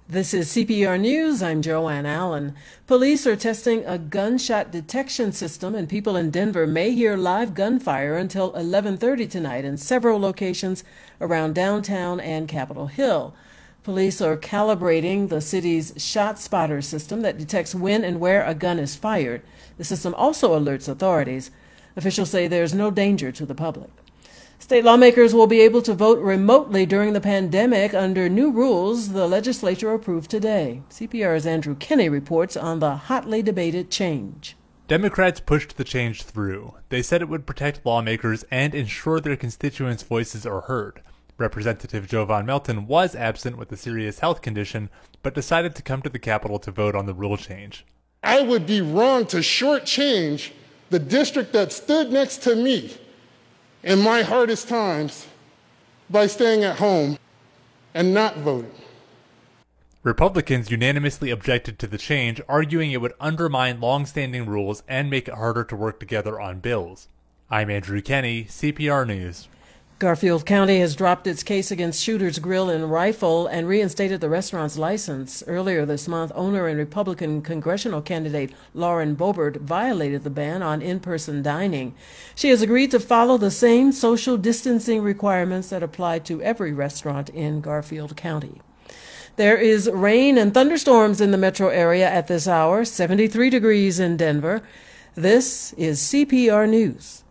This is CPR News. I'm Joanne Allen. Police are testing a gunshot detection system, and people in Denver may hear live gunfire until 11:30 tonight in several locations around downtown and Capitol Hill. Police are calibrating the city's shot spotter system that detects when and where a gun is fired. The system also alerts authorities. Officials say there's no danger to the public. State lawmakers will be able to vote remotely during the pandemic under new rules the legislature approved today. CPR's Andrew Kinney reports on the hotly debated change. Democrats pushed the change through. They said it would protect lawmakers and ensure their constituents' voices are heard. Representative Jovan Melton was absent with a serious health condition, but decided to come to the Capitol to vote on the rule change. I would be wrong to shortchange the district that stood next to me in my hardest times by staying at home and not voting. Republicans unanimously objected to the change, arguing it would undermine long-standing rules and make it harder to work together on bills. I'm Andrew Kinney, CPR News. Garfield County has dropped its case against Shooter's Grill and Rifle and reinstated the restaurant's license. Earlier this month, owner and Republican congressional candidate Lauren Boebert violated the ban on in-person dining. She has agreed to follow the same social distancing requirements that apply to every restaurant in Garfield County. There is rain and thunderstorms in the metro area at this hour, 73 degrees in Denver. This is CPR News.